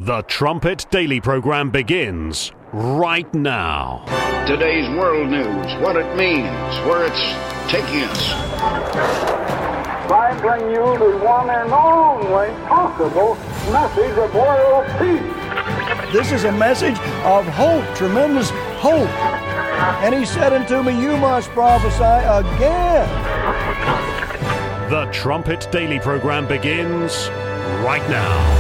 The Trumpet Daily program begins right now. Today's world news, what it means, where it's taking us. I bring you the one and only possible message of world peace. This is a message of hope, tremendous hope. And he said unto me, you must prophesy again. The Trumpet Daily program begins right now.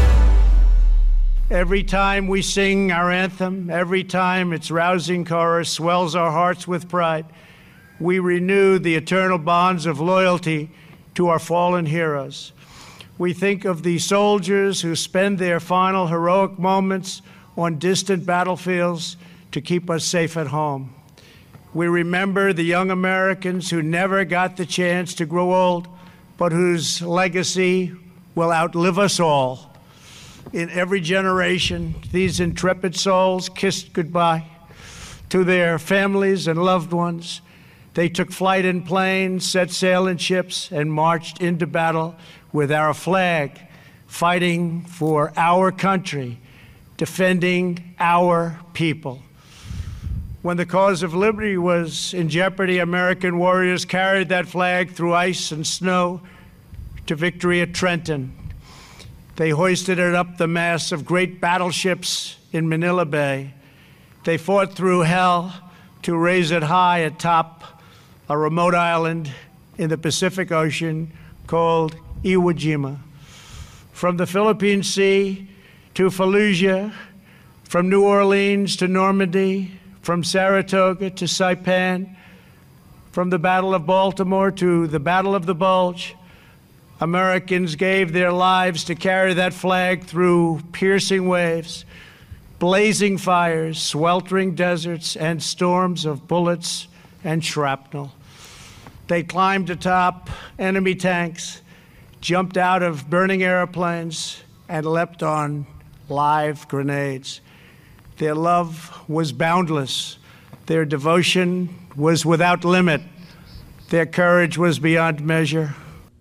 Every time we sing our anthem, every time its rousing chorus swells our hearts with pride, we renew the eternal bonds of loyalty to our fallen heroes. We think of the soldiers who spend their final heroic moments on distant battlefields to keep us safe at home. We remember the young Americans who never got the chance to grow old, but whose legacy will outlive us all. In every generation, these intrepid souls kissed goodbye to their families and loved ones. They took flight in planes, set sail in ships, and marched into battle with our flag, fighting for our country, defending our people. When the cause of liberty was in jeopardy, American warriors carried that flag through ice and snow to victory at Trenton. They hoisted it up the masts of great battleships in Manila Bay. They fought through hell to raise it high atop a remote island in the Pacific Ocean called Iwo Jima. From the Philippine Sea to Fallujah, from New Orleans to Normandy, from Saratoga to Saipan, from the Battle of Baltimore to the Battle of the Bulge, Americans gave their lives to carry that flag through piercing waves, blazing fires, sweltering deserts, and storms of bullets and shrapnel. They climbed atop enemy tanks, jumped out of burning airplanes, and leapt on live grenades. Their love was boundless. Their devotion was without limit. Their courage was beyond measure.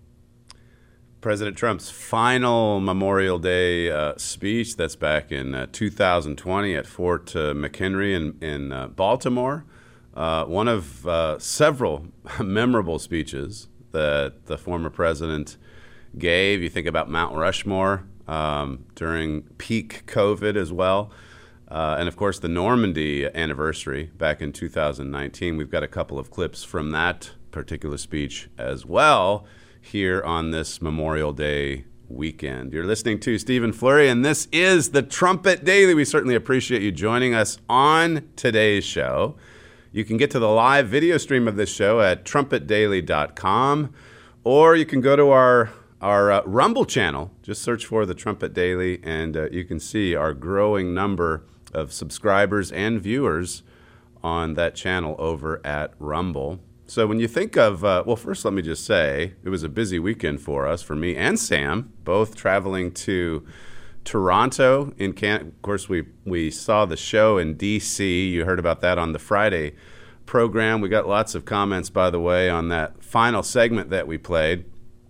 President Trump's final Memorial Day speech, that's back in 2020 at Fort McHenry in Baltimore. One of several memorable speeches that the former president gave. You think about Mount Rushmore during peak COVID as well. And, of course, the Normandy anniversary back in 2019. We've got a couple of clips from that particular speech as well here on this Memorial Day weekend. You're listening to Stephen Flurry, and this is the Trumpet Daily. We certainly appreciate you joining us on today's show. You can get to the live video stream of this show at trumpetdaily.com, or you can go to our Rumble channel. Just search for the Trumpet Daily, and you can see our growing number of subscribers and viewers on that channel over at Rumble. So when you think of, well, first let me just say, it was a busy weekend for us, for me and Sam, both traveling to Toronto in Canada. Of course, we saw the show in D.C. You heard about that on the Friday program. We got lots of comments, by the way, on that final segment that we played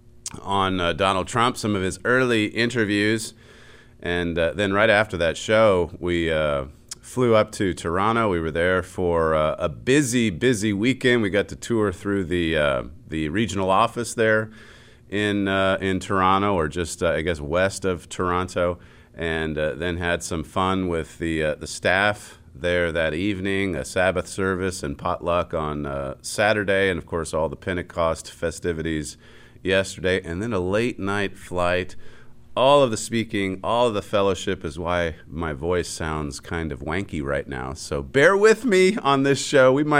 on Donald Trump, some of his early interviews. And then right after that show, we flew up to Toronto. We were there for a busy weekend. We got to tour through the regional office there in Toronto, or just I guess west of Toronto, and then had some fun with the staff there that evening. A Sabbath service and potluck on Saturday, and of course all the Pentecost festivities yesterday, and then a late night flight. All of the speaking, all of the fellowship is why my voice sounds kind of wanky right now. So bear with me on this show. We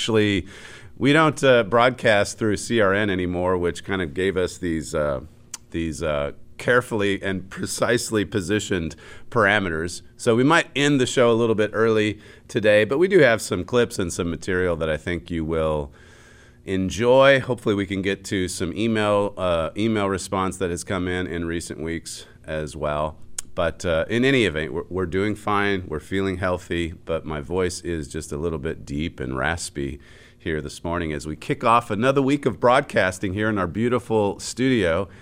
don't broadcast through CRN anymore, which kind of gave us these carefully and precisely positioned parameters. So we might end the show a little bit early today, but we do have some clips and some material that I think you will enjoy. Hopefully we can get to some email response that has come in recent weeks as well. But in any event, we're doing fine. We're feeling healthy, but my voice is just a little bit deep and raspy here this morning as we kick off another week of broadcasting here in our beautiful studio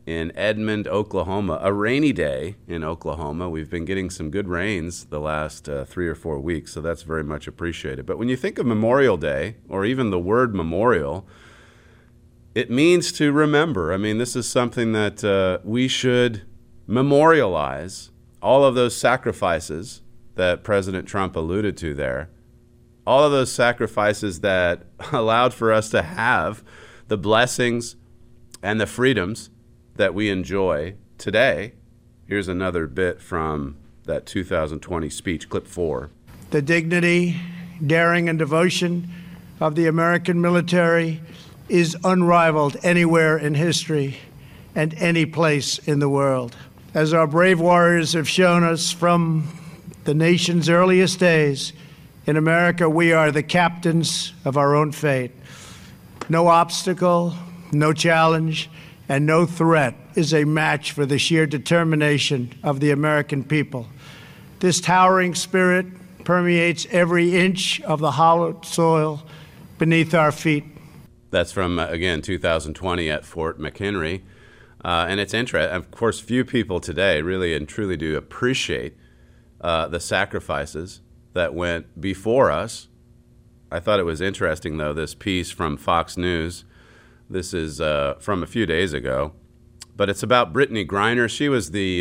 in Edmond, Oklahoma. A rainy day in Oklahoma. We've been getting some good rains the last 3 or 4 weeks, so that's very much appreciated. But when you think of Memorial Day, or even the word memorial, it means to remember. I mean, this is something that we should memorialize, all of those sacrifices that President Trump alluded to there, all of those sacrifices that allowed for us to have the blessings and the freedoms that we enjoy today. Here's another bit from that 2020 speech, clip 4. The dignity, daring, and devotion of the American military is unrivaled anywhere in history and any place in the world. As our brave warriors have shown us from the nation's earliest days, in America we are the captains of our own fate. No obstacle, no challenge, and no threat is a match for the sheer determination of the American people. This towering spirit permeates every inch of the hallowed soil beneath our feet. That's from, again, 2020 at Fort McHenry. And it's interesting. Of course, few people today really and truly do appreciate the sacrifices that went before us. I thought it was interesting, though, this piece from Fox News. This is from a few days ago, but it's about Brittany Griner. She was the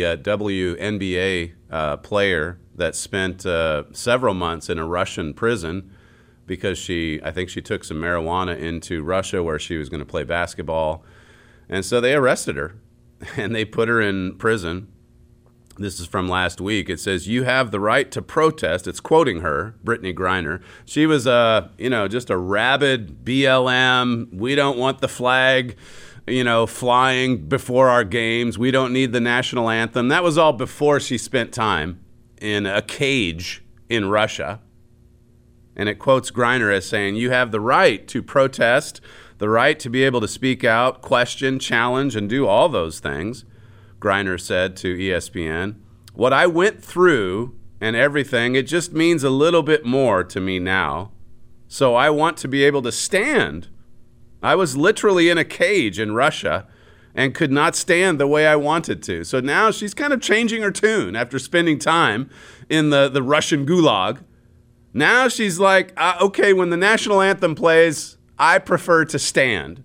WNBA player that spent several months in a Russian prison because I think she took some marijuana into Russia where she was going to play basketball. And so they arrested her and they put her in prison. This is from last week. It says, "You have the right to protest." It's quoting her, Brittany Griner. She was, just a rabid BLM. We don't want the flag, flying before our games. We don't need the national anthem. That was all before she spent time in a cage in Russia. And it quotes Griner as saying, "You have the right to protest, the right to be able to speak out, question, challenge, and do all those things." Griner said to ESPN, "What I went through and everything, it just means a little bit more to me now. So I want to be able to stand. I was literally in a cage in Russia and could not stand the way I wanted to." So now she's kind of changing her tune after spending time in the Russian gulag. Now she's like, okay, when the national anthem plays, I prefer to stand.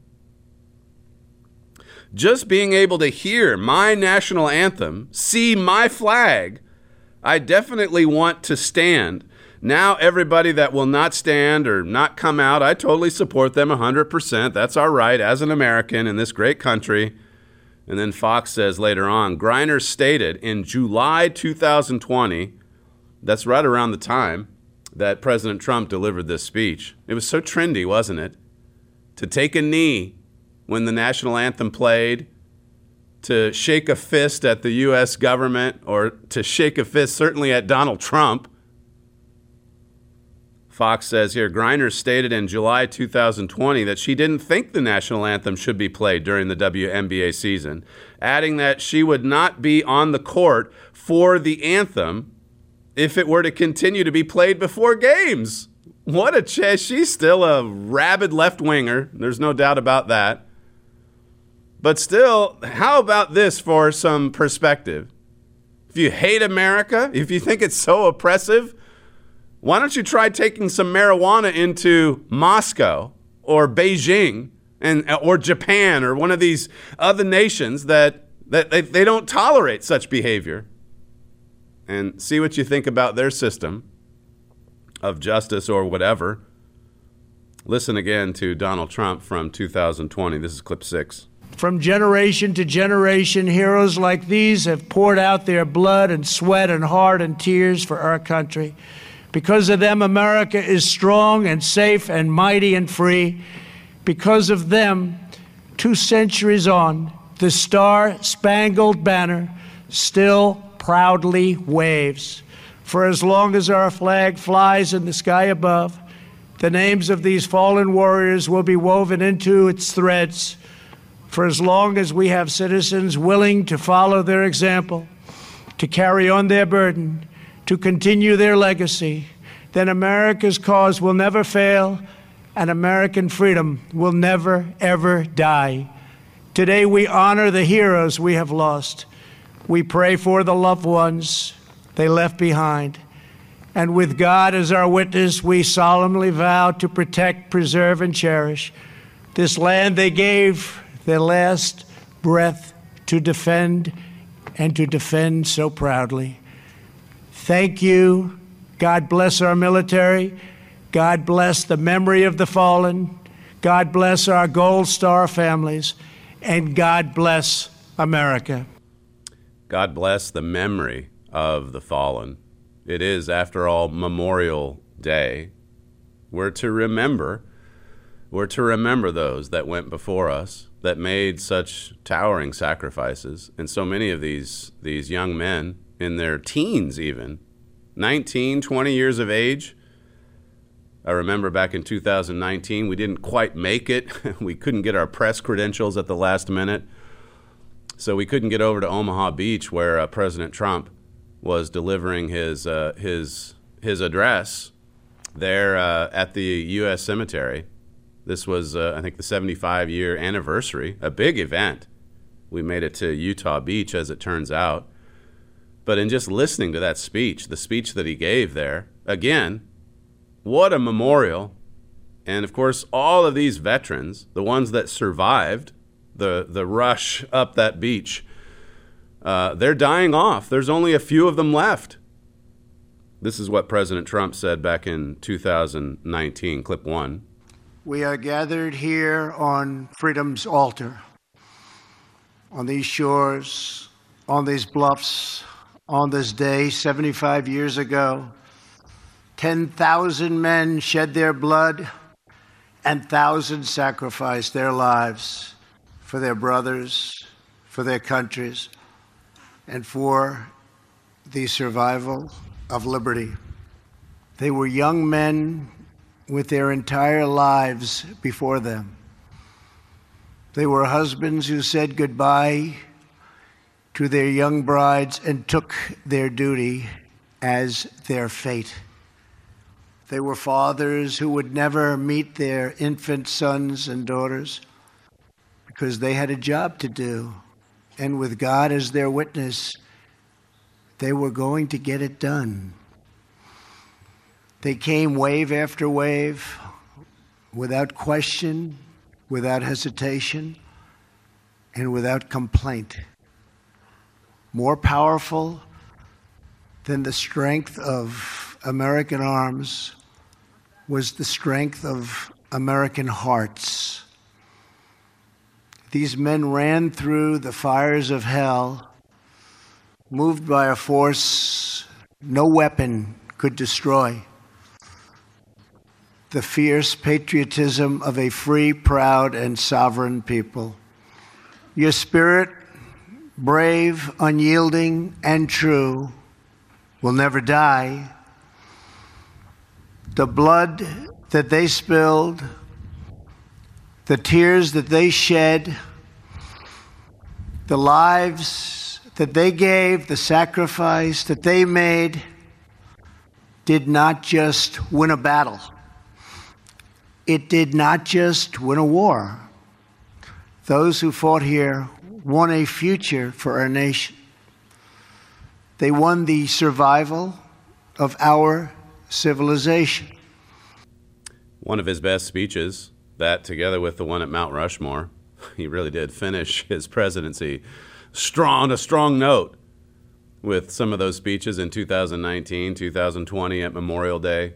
Just being able to hear my national anthem, see my flag, I definitely want to stand. Now everybody that will not stand or not come out, I totally support them 100%. That's our right as an American in this great country. And then Fox says later on, Griner stated in July 2020, that's right around the time that President Trump delivered this speech. It was so trendy, wasn't it? To take a knee when the national anthem played, to shake a fist at the U.S. government, or to shake a fist certainly at Donald Trump. Fox says here, Griner stated in July 2020 that she didn't think the national anthem should be played during the WNBA season, adding that she would not be on the court for the anthem if it were to continue to be played before games. What a chess. She's still a rabid left-winger. There's no doubt about that. But still, how about this for some perspective? If you hate America, if you think it's so oppressive, why don't you try taking some marijuana into Moscow or Beijing or Japan or one of these other nations that they don't tolerate such behavior, and see what you think about their system of justice or whatever. Listen again to Donald Trump from 2020. This is clip 6. From generation to generation, heroes like these have poured out their blood and sweat and heart and tears for our country. Because of them, America is strong and safe and mighty and free. Because of them, 2 centuries on, the Star-Spangled Banner still proudly waves. For as long as our flag flies in the sky above, the names of these fallen warriors will be woven into its threads. For as long as we have citizens willing to follow their example, to carry on their burden, to continue their legacy, then America's cause will never fail and American freedom will never, ever die. Today we honor the heroes we have lost. We pray for the loved ones they left behind. And with God as our witness, we solemnly vow to protect, preserve, and cherish this land they gave their last breath to defend, and to defend so proudly. Thank you. God bless our military. God bless the memory of the fallen. God bless our Gold Star families. And God bless America. God bless the memory of the fallen. It is, after all, Memorial Day. We're to remember those that went before us, that made such towering sacrifices. And so many of these young men, in their teens even, 19, 20 years of age. I remember back in 2019, we didn't quite make it. We couldn't get our press credentials at the last minute. So we couldn't get over to Omaha Beach, where President Trump was delivering his address there at the U.S. Cemetery. This was, I think, the 75-year anniversary, a big event. We made it to Utah Beach, as it turns out. But in just listening to that speech, the speech that he gave there, again, what a memorial. And, of course, all of these veterans, the ones that survived the rush up that beach, they're dying off. There's only a few of them left. This is what President Trump said back in 2019, clip 1. We are gathered here on freedom's altar, on these shores, on these bluffs, on this day 75 years ago. 10,000 men shed their blood and thousands sacrificed their lives for their brothers, for their countries, and for the survival of liberty. They were young men with their entire lives before them. They were husbands who said goodbye to their young brides and took their duty as their fate. They were fathers who would never meet their infant sons and daughters because they had a job to do. And with God as their witness, they were going to get it done. They came wave after wave, without question, without hesitation, and without complaint. More powerful than the strength of American arms was the strength of American hearts. These men ran through the fires of hell, moved by a force no weapon could destroy. The fierce patriotism of a free, proud, and sovereign people. Your spirit, brave, unyielding, and true, will never die. The blood that they spilled, the tears that they shed, the lives that they gave, the sacrifice that they made, did not just win a battle. It did not just win a war. Those who fought here won a future for our nation. They won the survival of our civilization. One of his best speeches, that together with the one at Mount Rushmore, he really did finish his presidency on a strong note with some of those speeches in 2019, 2020 at Memorial Day.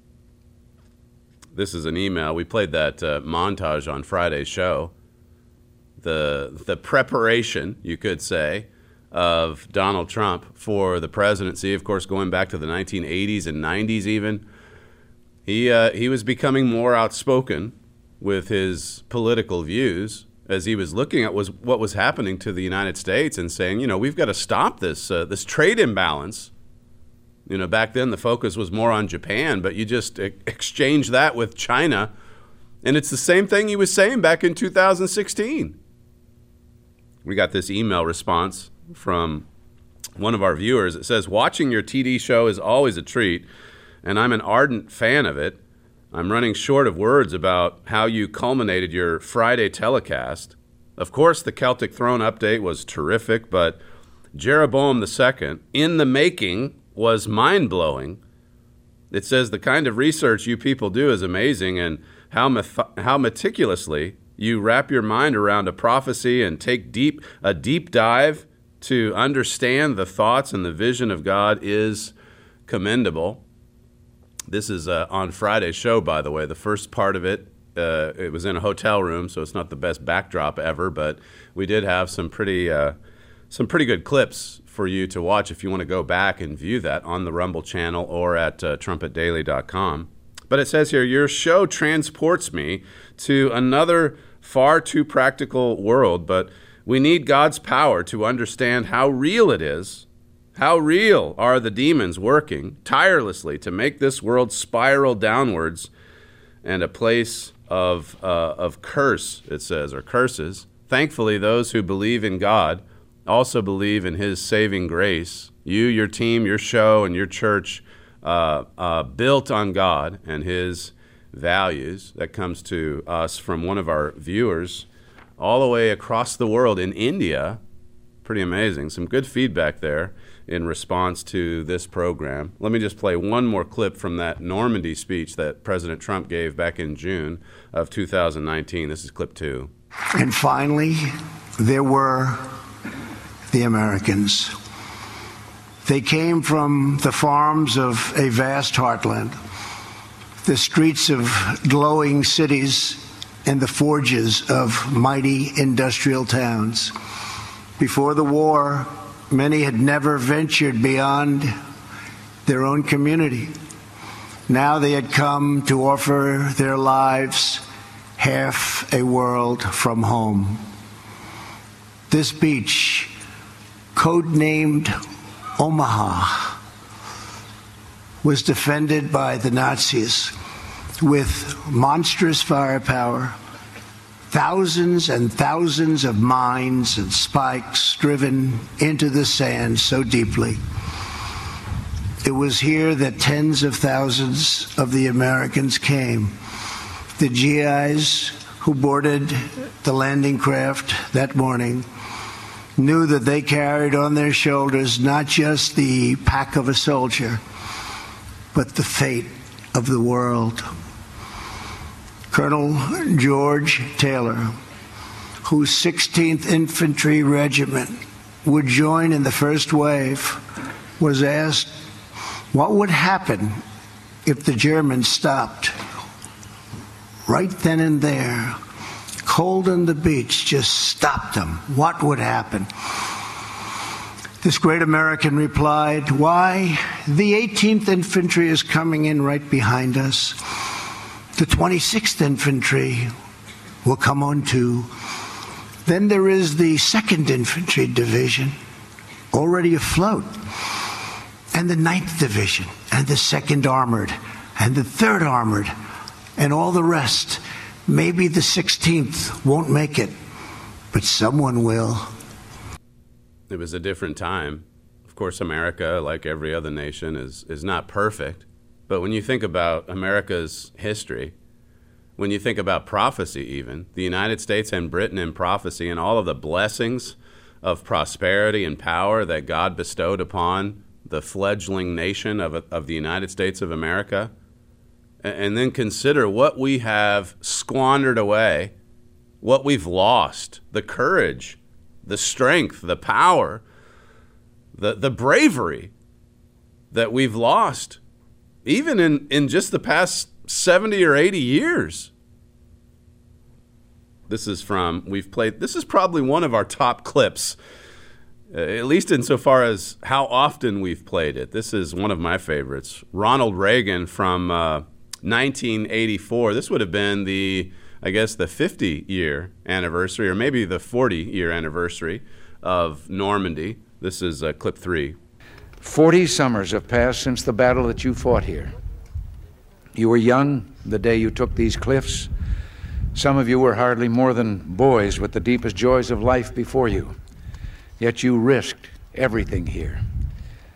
This is an email. We played that montage on Friday's show. The preparation, you could say, of Donald Trump for the presidency, of course, going back to the 1980s and 90s even. He was becoming more outspoken with his political views as he was looking at what was happening to the United States and saying, we've got to stop this trade imbalance. Back then the focus was more on Japan, but you just exchange that with China. And it's the same thing he was saying back in 2016. We got this email response from one of our viewers. It says, watching your TD show is always a treat, and I'm an ardent fan of it. I'm running short of words about how you culminated your Friday telecast. Of course, the Celtic throne update was terrific, but Jeroboam II, in the making, was mind-blowing. It says the kind of research you people do is amazing, and how meticulously you wrap your mind around a prophecy and take a deep dive to understand the thoughts and the vision of God is commendable. This is on Friday's show, by the way. The first part of it, it was in a hotel room, so it's not the best backdrop ever, but we did have some pretty good clips for you to watch if you want to go back and view that on the Rumble channel or at trumpetdaily.com. But it says here, your show transports me to another far too practical world, but we need God's power to understand how real it is. How real are the demons working tirelessly to make this world spiral downwards and a place of curse, it says, or curses. Thankfully, those who believe in God also believe in his saving grace. You, your team, your show, and your church built on God and his values. That comes to us from one of our viewers all the way across the world in India. Pretty amazing. Some good feedback there in response to this program. Let me just play one more clip from that Normandy speech that President Trump gave back in June of 2019. This is clip 2. And finally, there were the Americans. They came from the farms of a vast heartland, the streets of glowing cities, and the forges of mighty industrial towns. Before the war, many had never ventured beyond their own community. Now they had come to offer their lives half a world from home. This beach, codenamed Omaha, was defended by the Nazis with monstrous firepower, thousands and thousands of mines and spikes driven into the sand so deeply. It was here that tens of thousands of the Americans came. The GIs who boarded the landing craft that morning knew that they carried on their shoulders not just the pack of a soldier, but the fate of the world. Colonel George Taylor, whose 16th Infantry Regiment would join in the first wave, was asked what would happen if the Germans stopped. Right then and there, cold on the beach, just stopped them. What would happen? This great American replied, "Why, the 18th Infantry is coming in right behind us. The 26th Infantry will come on too. Then there is the 2nd Infantry Division, already afloat, and the 9th Division, and the 2nd Armored, and the 3rd Armored, and all the rest. Maybe the 16th won't make it, but someone will." It was a different time. Of course, America, like every other nation, is not perfect. But when you think about America's history, when you think about prophecy even, the United States and Britain in prophecy and all of the blessings of prosperity and power that God bestowed upon the fledgling nation of the United States of America, and then consider what we have squandered away, what we've lost, the courage, the strength, the power, the bravery that we've lost, even in just the past 70 or 80 years. This is probably one of our top clips, at least insofar as how often we've played it. This is one of my favorites. Ronald Reagan from 1984. This would have been the 50-year anniversary, or maybe the 40-year anniversary of Normandy. This is clip 3. 40 summers have passed since the battle that you fought here. You were young the day you took these cliffs. Some of you were hardly more than boys with the deepest joys of life before you. Yet you risked everything here.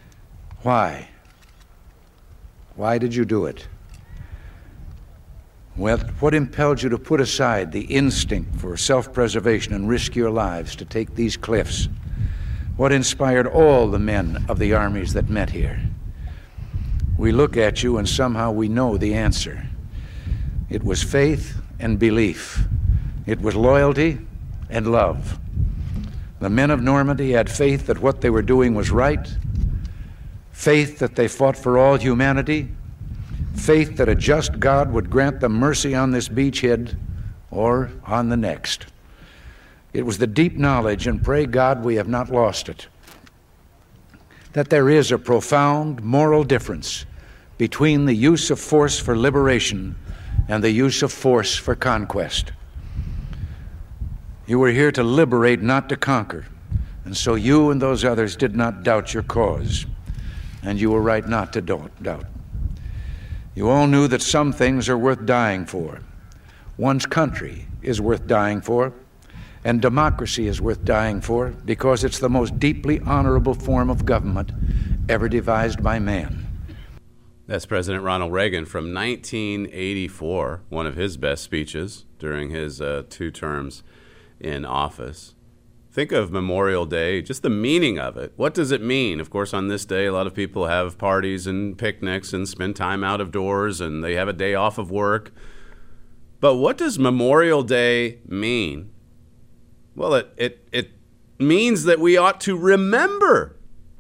Why? Why did you do it? Well, what impelled you to put aside the instinct for self-preservation and risk your lives to take these cliffs? What inspired all the men of the armies that met here? We look at you and somehow we know the answer. It was faith and belief. It was loyalty and love. The men of Normandy had faith that what they were doing was right, faith that they fought for all humanity, faith that a just God would grant them mercy on this beachhead or on the next. It was the deep knowledge, and pray God we have not lost it, that there is a profound moral difference between the use of force for liberation and the use of force for conquest. You were here to liberate, not to conquer, and so you and those others did not doubt your cause, and you were right not to doubt. You all knew that some things are worth dying for. One's country is worth dying for, and democracy is worth dying for because it's the most deeply honorable form of government ever devised by man. That's President Ronald Reagan from 1984, one of his best speeches during his 2 terms in office. Think of Memorial Day, just the meaning of it. What does it mean? Of course, on this day, a lot of people have parties and picnics and spend time out of doors, and they have a day off of work. But what does Memorial Day mean? Well, it means that we ought to remember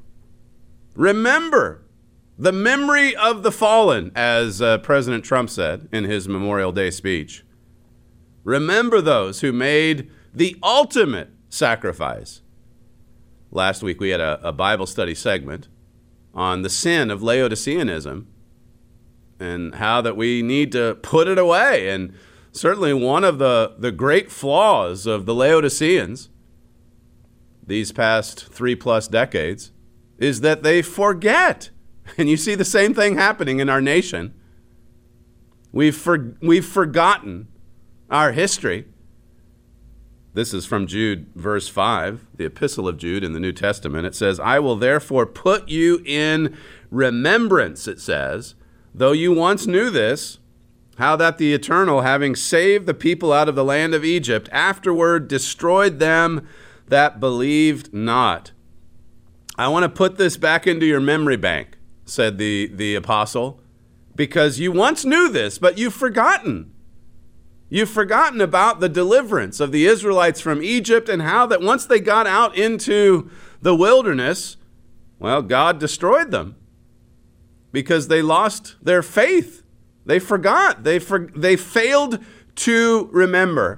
the memory of the fallen, as President Trump said in his Memorial Day speech. Remember those who made the ultimate sacrifice. Last week we had a Bible study segment on the sin of Laodiceanism and how that we need to put it away. And certainly one of the great flaws of the Laodiceans these past 3+ decades is that they forget. And you see the same thing happening in our nation. We've forgotten our history. This is from Jude, verse 5, the epistle of Jude in the New Testament. It says, I will therefore put you in remembrance, it says, though you once knew this, how that the Eternal, having saved the people out of the land of Egypt, afterward destroyed them that believed not. I want to put this back into your memory bank, said the apostle, because you once knew this, but you've forgotten. You've forgotten about the deliverance of the Israelites from Egypt and how that once they got out into the wilderness, well, God destroyed them because they lost their faith. They forgot. They failed to remember.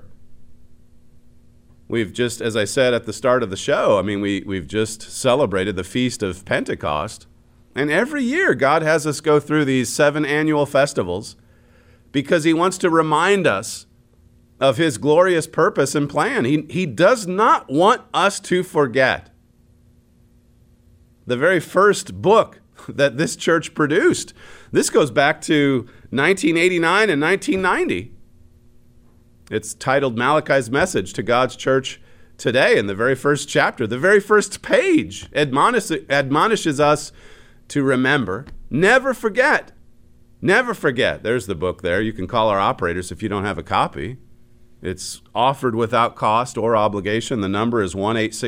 We've just, as I said at the start of the show, we've just celebrated the Feast of Pentecost. And every year God has us go through these 7 annual festivals because he wants to remind us of his glorious purpose and plan. He does not want us to forget. The very first book that this church produced, this goes back to 1989 and 1990. It's titled Malachi's Message to God's Church Today. In the very first chapter, the very first page admonishes us to remember, never forget. Never forget. There's the book there. You can call our operators if you don't have a copy. It's offered without cost or obligation. The number is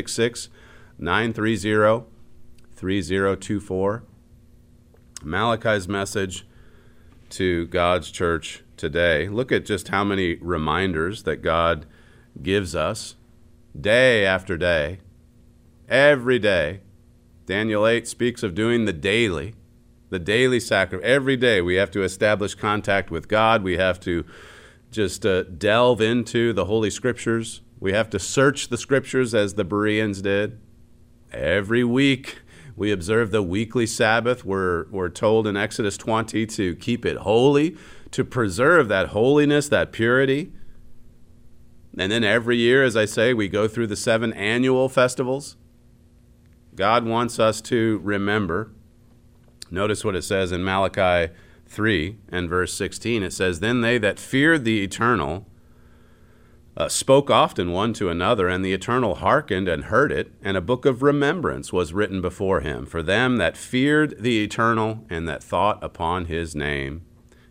1-866-930-3024. Malachi's Message to God's Church Today. Look at just how many reminders that God gives us day after day, every day. Daniel 8 speaks of doing the daily sacrifice. Every day we have to establish contact with God. We have to just delve into the Holy Scriptures. We have to search the Scriptures as the Bereans did. Every week we observe the weekly Sabbath. We're told in Exodus 20 to keep it holy, to preserve that holiness, that purity. And then every year, as I say, we go through the 7 annual festivals. God wants us to remember. Notice what it says in Malachi 3 and verse 16. It says, Then they that feared the Eternal spoke often one to another, and the Eternal hearkened and heard it, and a book of remembrance was written before him for them that feared the Eternal and that thought upon his name.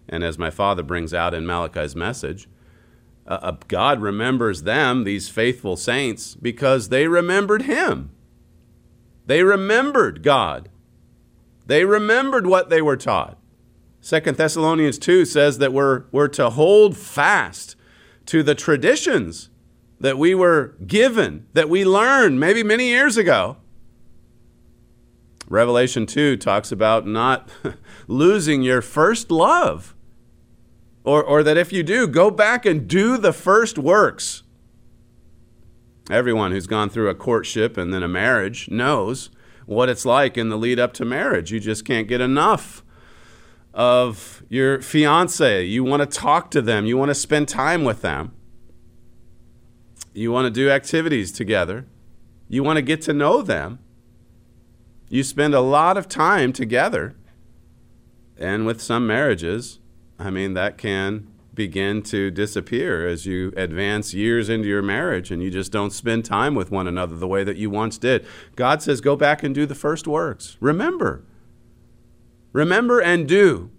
And as my father brings out in Malachi's message, God remembers them, these faithful saints, because they remembered him. They remembered God. They remembered what they were taught. 2 Thessalonians 2 says that we're to hold fast to the traditions that we were given, that we learned maybe many years ago. Revelation 2 talks about not losing your first love. Or that if you do, go back and do the first works. Everyone who's gone through a courtship and then a marriage knows what it's like in the lead up to marriage. You just can't get enough of your fiance. You want to talk to them. You want to spend time with them. You want to do activities together. You want to get to know them. You spend a lot of time together. And with some marriages, that can begin to disappear as you advance years into your marriage and you just don't spend time with one another the way that you once did. God says, go back and do the first works. Remember. Remember and do.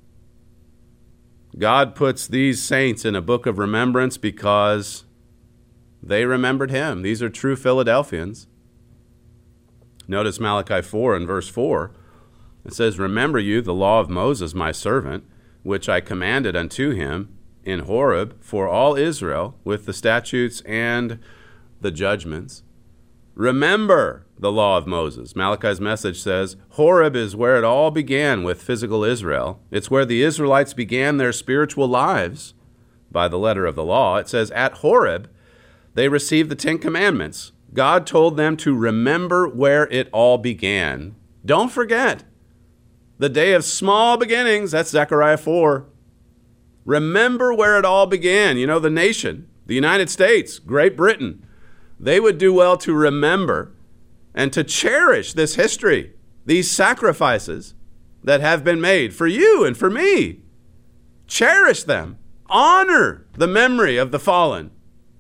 God puts these saints in a book of remembrance because they remembered him. These are true Philadelphians. Notice Malachi 4 and verse 4. It says, remember you the law of Moses, my servant, which I commanded unto him in Horeb for all Israel with the statutes and the judgments. Remember the law of Moses. Malachi's message says, Horeb is where it all began with physical Israel. It's where the Israelites began their spiritual lives by the letter of the law. It says, at Horeb, they received the 10 Commandments. God told them to remember where it all began. Don't forget. The day of small beginnings, that's Zechariah 4. Remember where it all began. The nation, the United States, Great Britain, they would do well to remember and to cherish this history, these sacrifices that have been made for you and for me. Cherish them. Honor the memory of the fallen.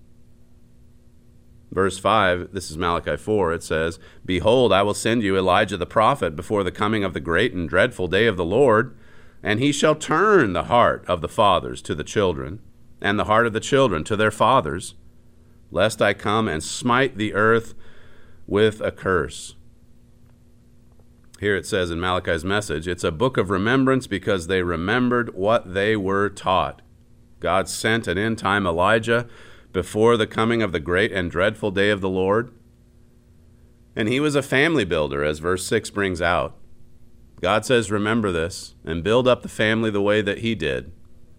Verse 5, this is Malachi 4, it says, behold, I will send you Elijah the prophet before the coming of the great and dreadful day of the Lord, and he shall turn the heart of the fathers to the children, and the heart of the children to their fathers, lest I come and smite the earth with a curse. Here it says in Malachi's message, it's a book of remembrance because they remembered what they were taught. God sent an end-time Elijah before the coming of the great and dreadful day of the Lord. And he was a family builder, as verse 6 brings out. God says, remember this, and build up the family the way that he did.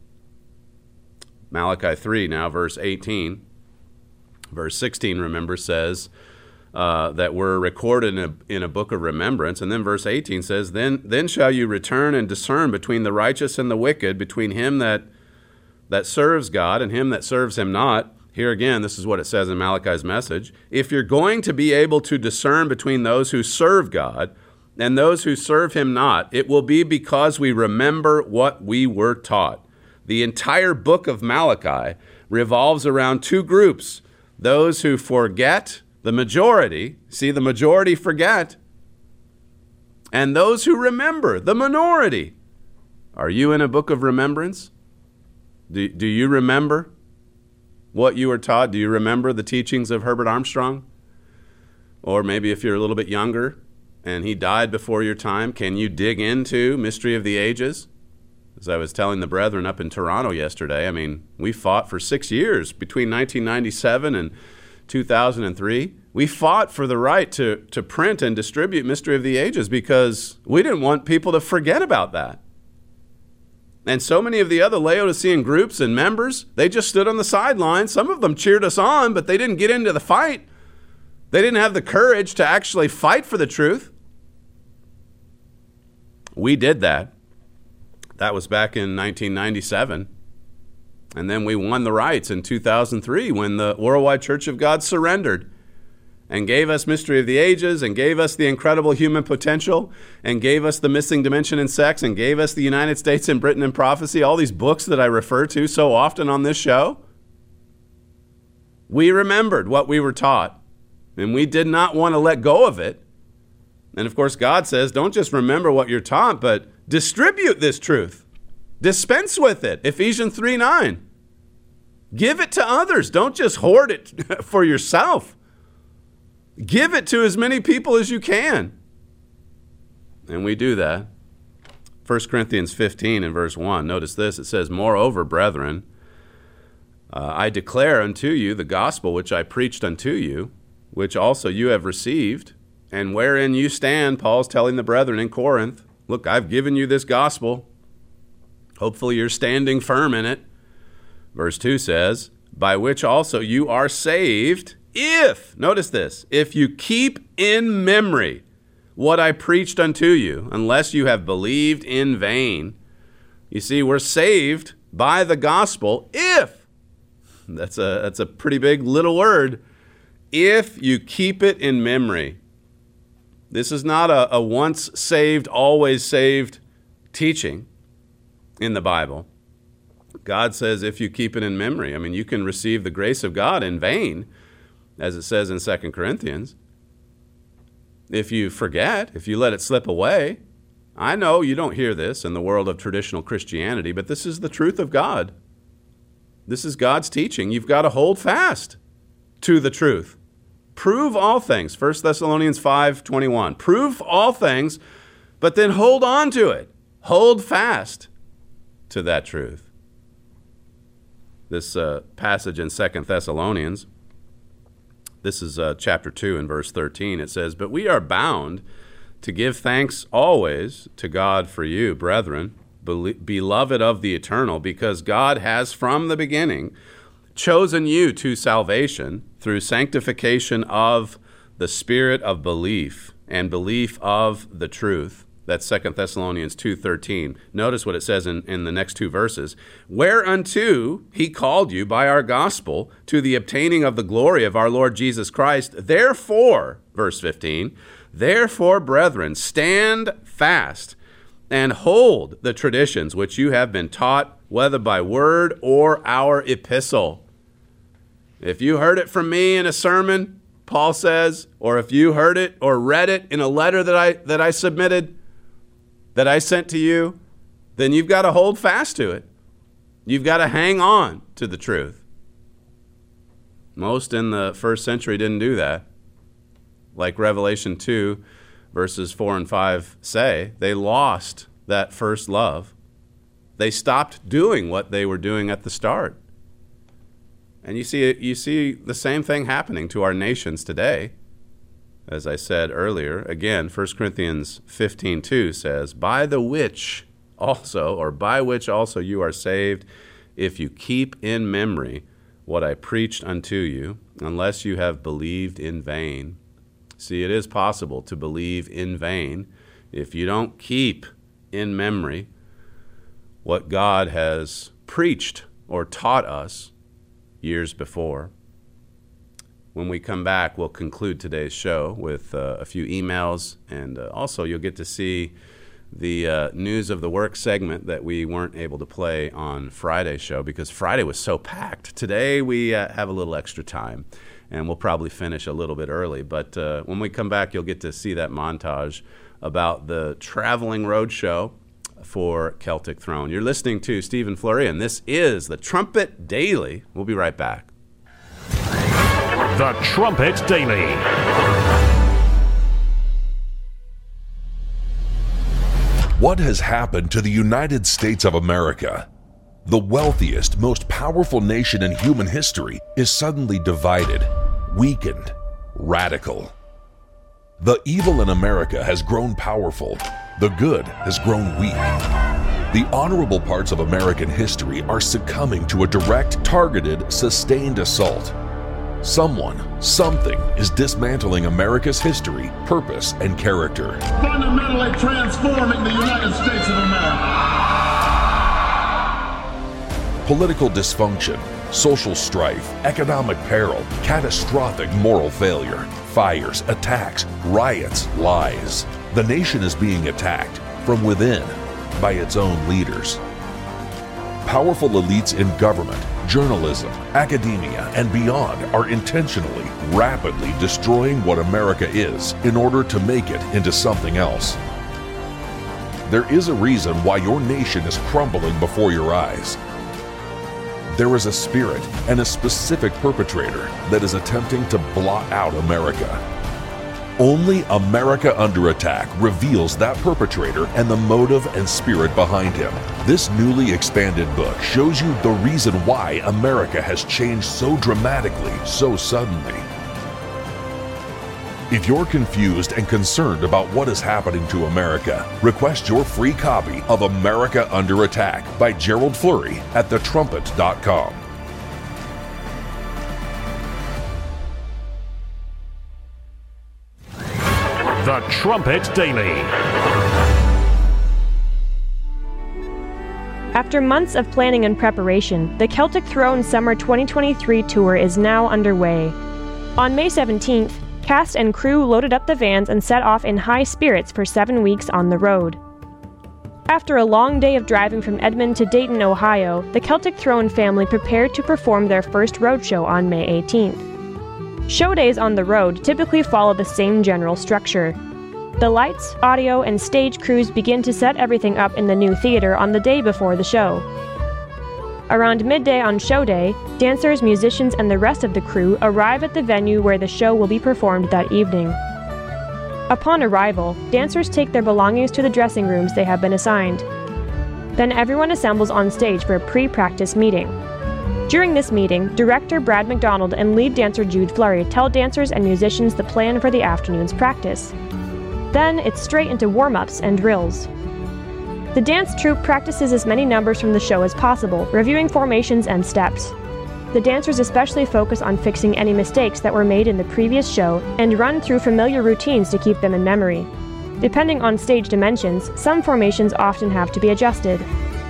Malachi 3, now verse 18. Verse 16, remember, says that we're recorded in a book of remembrance. And then verse 18 says, Then shall you return and discern between the righteous and the wicked, between him that serves God and him that serves him not. Here again, this is what it says in Malachi's message. If you're going to be able to discern between those who serve God and those who serve him not, it will be because we remember what we were taught. The entire book of Malachi revolves around two groups. Those who forget, the majority, see, the majority forget, and those who remember, the minority. Are you in a book of remembrance? Do you remember what you were taught? Do you remember the teachings of Herbert Armstrong? Or maybe if you're a little bit younger and he died before your time, can you dig into Mystery of the Ages? As I was telling the brethren up in Toronto yesterday, we fought for 6 years between 1997 and 2003. We fought for the right to print and distribute Mystery of the Ages because we didn't want people to forget about that. And so many of the other Laodicean groups and members, they just stood on the sidelines. Some of them cheered us on, but they didn't get into the fight. They didn't have the courage to actually fight for the truth. We did that. That was back in 1997. And then we won the rights in 2003 when the Worldwide Church of God surrendered and gave us Mystery of the Ages and gave us the incredible human potential and gave us the missing dimension in sex and gave us the United States and Britain in prophecy, all these books that I refer to so often on this show. We remembered what we were taught, and we did not want to let go of it. And of course, God says, don't just remember what you're taught, but distribute this truth. Dispense with it. Ephesians 3:9. Give it to others. Don't just hoard it for yourself. Give it to as many people as you can. And we do that. 1 Corinthians 15 and verse 1. Notice this. It says, moreover, brethren, I declare unto you the gospel which I preached unto you, which also you have received, and wherein you stand. Paul's telling the brethren in Corinth, look, I've given you this gospel. Hopefully you're standing firm in it. Verse 2 says, by which also you are saved, if, notice this, if you keep in memory what I preached unto you, unless you have believed in vain. You see, we're saved by the gospel if, that's a pretty big little word, if you keep it in memory. This is not a once saved, always saved teaching in the Bible. God says if you keep it in memory. I mean, you can receive the grace of God in vain, as it says in 2 Corinthians. If you forget, if you let it slip away. I know you don't hear this in the world of traditional Christianity, but this is the truth of God. This is God's teaching. You've got to hold fast to the truth. Prove all things. 1 Thessalonians 5:21. Prove all things, but then hold on to it. Hold fast to that truth. This passage in 2 Thessalonians, this is chapter 2 and verse 13. It says, but we are bound to give thanks always to God for you, brethren, beloved of the eternal, because God has from the beginning chosen you to salvation through sanctification of the spirit of belief and belief of the truth. That's 2 Thessalonians 2:13. Notice what it says in the next two verses. Whereunto he called you by our gospel to the obtaining of the glory of our Lord Jesus Christ. Therefore, verse 15, therefore, brethren, stand fast and hold the traditions which you have been taught, whether by word or our epistle. If you heard it from me in a sermon, Paul says, or if you heard it or read it in a letter that I submitted, that I sent to you, then you've got to hold fast to it. You've got to hang on to the truth. Most in the first century didn't do that. Like Revelation 2, verses 4 and 5 say, they lost that first love. They stopped doing what they were doing at the start. And you see the same thing happening to our nations today. As I said earlier, again, 1 Corinthians 15:2 says, by which also you are saved, if you keep in memory what I preached unto you, unless you have believed in vain. See, it is possible to believe in vain if you don't keep in memory what God has preached or taught us years before. When we come back, we'll conclude today's show with a few emails, and also you'll get to see the News of the Work segment that we weren't able to play on Friday's show because Friday was so packed. Today we have a little extra time, and we'll probably finish a little bit early. But when we come back, you'll get to see that montage about the traveling road show for Celtic Throne. You're listening to Stephen Fleury, and this is the Trumpet Daily. We'll be right back. The Trumpet Daily. What has happened to the United States of America? The wealthiest, most powerful nation in human history is suddenly divided, weakened, radical. The evil in America has grown powerful. The good has grown weak. The honorable parts of American history are succumbing to a direct, targeted, sustained assault. Someone, something is dismantling America's history, purpose, and character. Fundamentally transforming the United States of America. Political dysfunction, social strife, economic peril, catastrophic moral failure, fires, attacks, riots, lies. The nation is being attacked from within by its own leaders. Powerful elites in government, journalism, academia, and beyond are intentionally, rapidly destroying what America is in order to make it into something else. there is a reason why your nation is crumbling before your eyes. There is a spirit and a specific perpetrator that is attempting to blot out America. Only America Under Attack reveals that perpetrator and the motive and spirit behind him. This newly expanded book shows you the reason why America has changed so dramatically, so suddenly. If you're confused and concerned about what is happening to America, request your free copy of America Under Attack by Gerald Flurry at thetrumpet.com. The Trumpet Daily. After months of planning and preparation, the Celtic Throne Summer 2023 tour is now underway. On May 17th, cast and crew loaded up the vans and set off in high spirits for 7 weeks on the road. After a long day of driving from Edmond to Dayton, Ohio, the Celtic Throne family prepared to perform their first roadshow on May 18th. Show days on the road typically follow the same general structure. The lights, audio, and stage crews begin to set everything up in the new theater on the day before the show. Around midday on show day, dancers, musicians, and the rest of the crew arrive at the venue where the show will be performed that evening. Upon arrival, dancers take their belongings to the dressing rooms they have been assigned. Then everyone assembles on stage for a pre-practice meeting. During this meeting, director Brad McDonald and lead dancer Jude Flurry tell dancers and musicians the plan for the afternoon's practice. Then it's straight into warm-ups and drills. The dance troupe practices as many numbers from the show as possible, reviewing formations and steps. The dancers especially focus on fixing any mistakes that were made in the previous show and run through familiar routines to keep them in memory. Depending on stage dimensions, some formations often have to be adjusted.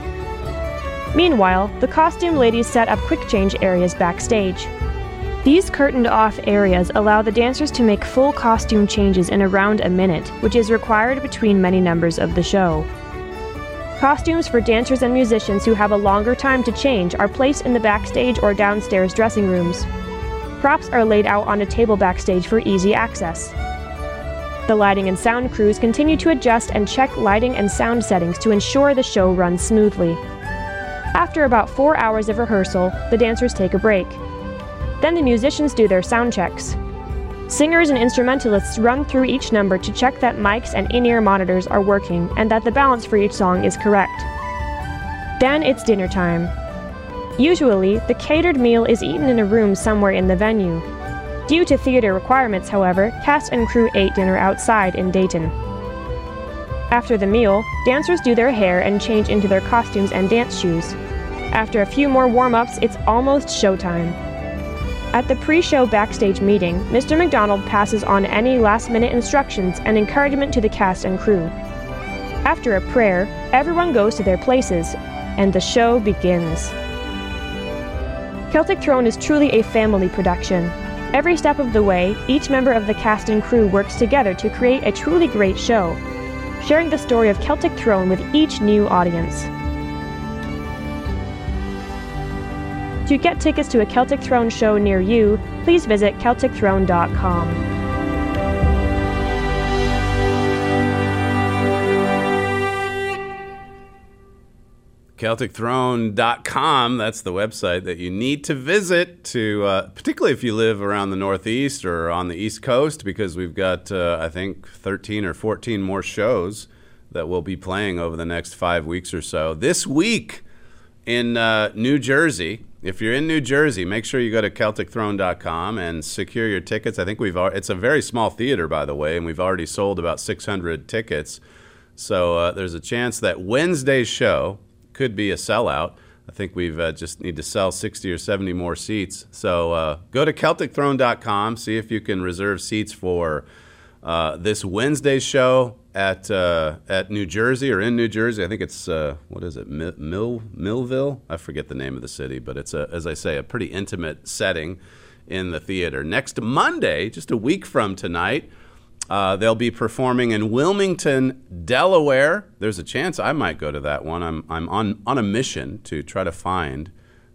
Meanwhile, the costume ladies set up quick change areas backstage. These curtained-off areas allow the dancers to make full costume changes in around a minute, which is required between many numbers of the show. Costumes for dancers and musicians who have a longer time to change are placed in the backstage or downstairs dressing rooms. Props are laid out on a table backstage for easy access. The lighting and sound crews continue to adjust and check lighting and sound settings to ensure the show runs smoothly. After about 4 hours of rehearsal, the dancers take a break. Then the musicians do their sound checks. Singers and instrumentalists run through each number to check that mics and in-ear monitors are working and that the balance for each song is correct. Then it's dinner time. Usually, the catered meal is eaten in a room somewhere in the venue. Due to theater requirements, however, cast and crew ate dinner outside in Dayton. After the meal, dancers do their hair and change into their costumes and dance shoes. After a few more warm-ups, it's almost showtime. At the pre-show backstage meeting, Mr. McDonald passes on any last-minute instructions and encouragement to the cast and crew. After a prayer, everyone goes to their places, and the show begins. Celtic Throne is truly a family production. Every step of the way, each member of the cast and crew works together to create a truly great show, sharing the story of Celtic Throne with each new audience. To get tickets to a Celtic Throne show near you, please visit CelticThrone.com. CelticThrone.com, that's the website that you need to visit, particularly if you live around the Northeast or on the East Coast, because we've got, I think, 13 or 14 more shows that we'll be playing over the next 5 weeks or so. This week in New Jersey, if you're in New Jersey, make sure you go to CelticThrone.com and secure your tickets. I think it's a very small theater, by the way, and we've already sold about 600 tickets. So there's a chance that Wednesday's show could be a sellout. I think we've just need to sell 60 or 70 more seats. So go to CelticThrone.com, see if you can reserve seats for this Wednesday's show at New Jersey or in New Jersey. I think it's, Millville? I forget the name of the city, but it's, as I say, a pretty intimate setting in the theater. Next Monday, just a week from tonight, they'll be performing in Wilmington, Delaware. There's a chance I might go to that one. I'm on a mission to try to find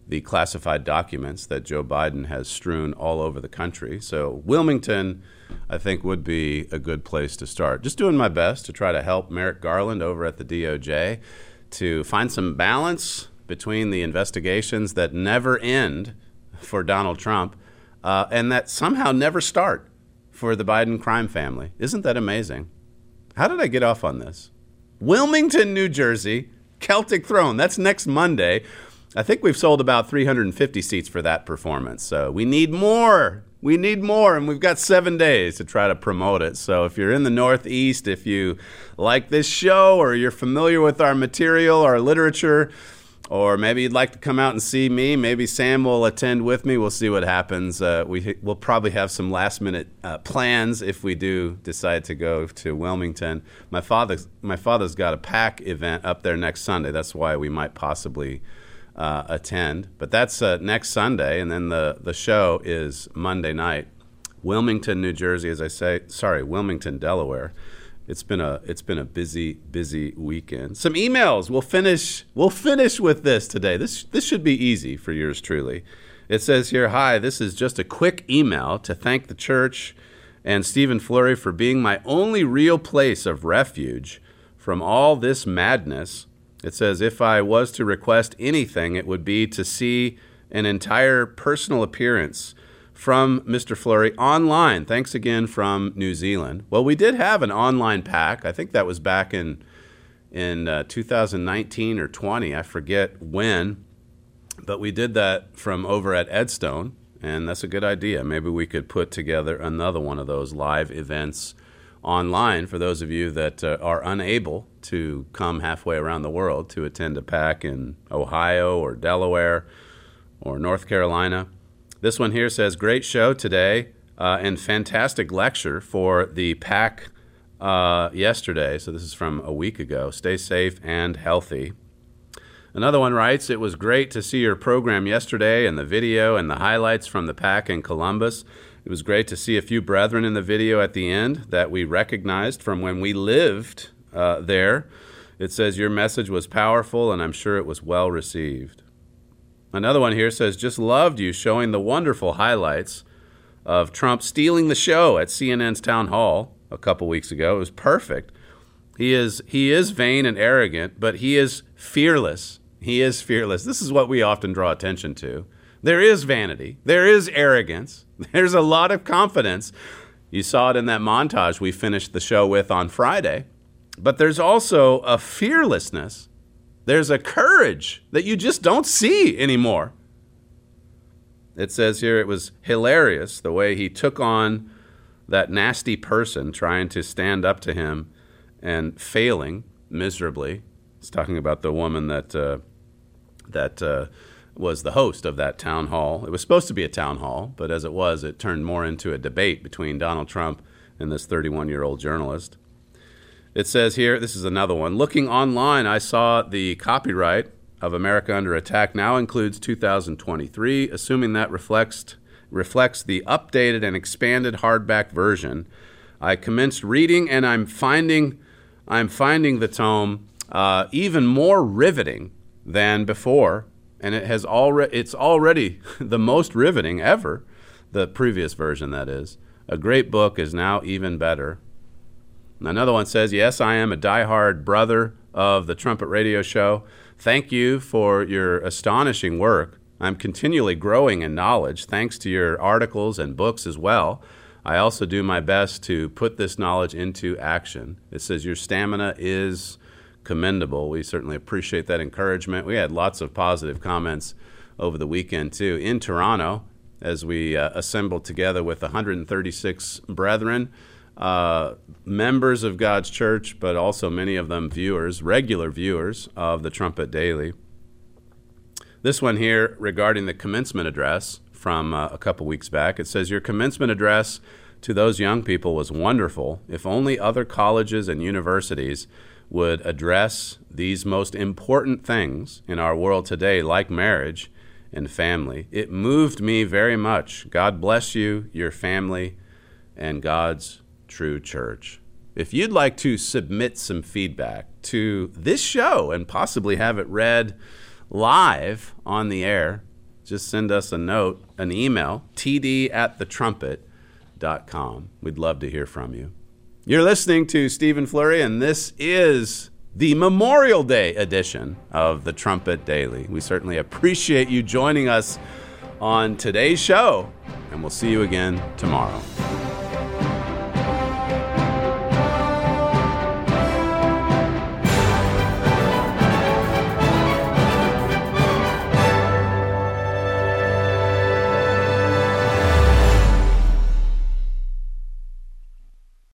the classified documents that Joe Biden has strewn all over the country. So Wilmington, I think, would be a good place to start. Just doing my best to try to help Merrick Garland over at the DOJ to find some balance between the investigations that never end for Donald Trump and that somehow never start for the Biden crime family. Isn't that amazing? How did I get off on this? Wilmington, New Jersey, Celtic Throne. That's next Monday. I think we've sold about 350 seats for that performance. So we need more. We need more, and we've got 7 days to try to promote it. So if you're in the Northeast, if you like this show or you're familiar with our material, our literature, or maybe you'd like to come out and see me, maybe Sam will attend with me. We'll see what happens. We'll probably have some last-minute plans if we do decide to go to Wilmington. My father's got a PAC event up there next Sunday. That's why we might possibly attend. But that's next Sunday, and then the show is Monday night. Wilmington, New Jersey, Wilmington, Delaware. It's been a busy weekend. Some emails. We'll finish with this today. This should be easy for yours truly. It says here, "Hi, this is just a quick email to thank the church and Stephen Flurry for being my only real place of refuge from all this madness." It says, "If I was to request anything, it would be to see an entire personal appearance from Mr. Flurry online. Thanks again from New Zealand." Well, we did have an online PAC. I think that was back in 2019 or 20. I forget when. But we did that from over at Edstone, and that's a good idea. Maybe we could put together another one of those live events online for those of you that are unable to come halfway around the world to attend a PAC in Ohio or Delaware or North Carolina. This one here says, "Great show today and fantastic lecture for the PAC yesterday." So this is from a week ago. "Stay safe and healthy." Another one writes, "It was great to see your program yesterday and the video and the highlights from the PAC in Columbus. It was great to see a few brethren in the video at the end that we recognized from when we lived there. It says your message was powerful, and I'm sure it was well received." Another one here says, "Just loved you showing the wonderful highlights of Trump stealing the show at CNN's town hall a couple weeks ago. It was perfect. He is vain and arrogant, but he is fearless. He is fearless." This is what we often draw attention to. There is vanity. There is arrogance. There's a lot of confidence. You saw it in that montage we finished the show with on Friday. But there's also a fearlessness. There's a courage that you just don't see anymore. It says here it was hilarious the way he took on that nasty person trying to stand up to him and failing miserably. It's talking about the woman that was the host of that town hall. It was supposed to be a town hall, but as it was, it turned more into a debate between Donald Trump and this 31-year-old journalist. It says here, this is another one. "Looking online, I saw the copyright of America Under Attack now includes 2023, assuming that reflects the updated and expanded hardback version. I commenced reading, and I'm finding the tome even more riveting than before, and it's already the most riveting ever, the previous version, that is. A great book is now even better." Another one says, "Yes, I am a diehard brother of the Trumpet Radio Show. Thank you for your astonishing work. I'm continually growing in knowledge, thanks to your articles and books as well. I also do my best to put this knowledge into action." It says, "Your stamina is commendable." We certainly appreciate that encouragement. We had lots of positive comments over the weekend, too, in Toronto, as we assembled together with 136 brethren, members of God's church, but also many of them regular viewers of the Trumpet Daily. This one here regarding the commencement address from a couple weeks back. It says, "Your commencement address to those young people was wonderful. If only other colleges and universities would address these most important things in our world today, like marriage and family. It moved me very much. God bless you, your family, and God's true church." If you'd like to submit some feedback to this show and possibly have it read live on the air, just send us a note, an email, td@thetrumpet.com. We'd love to hear from you. You're listening to Stephen Flurry, and this is the Memorial Day edition of the Trumpet Daily. We certainly appreciate you joining us on today's show, and we'll see you again tomorrow.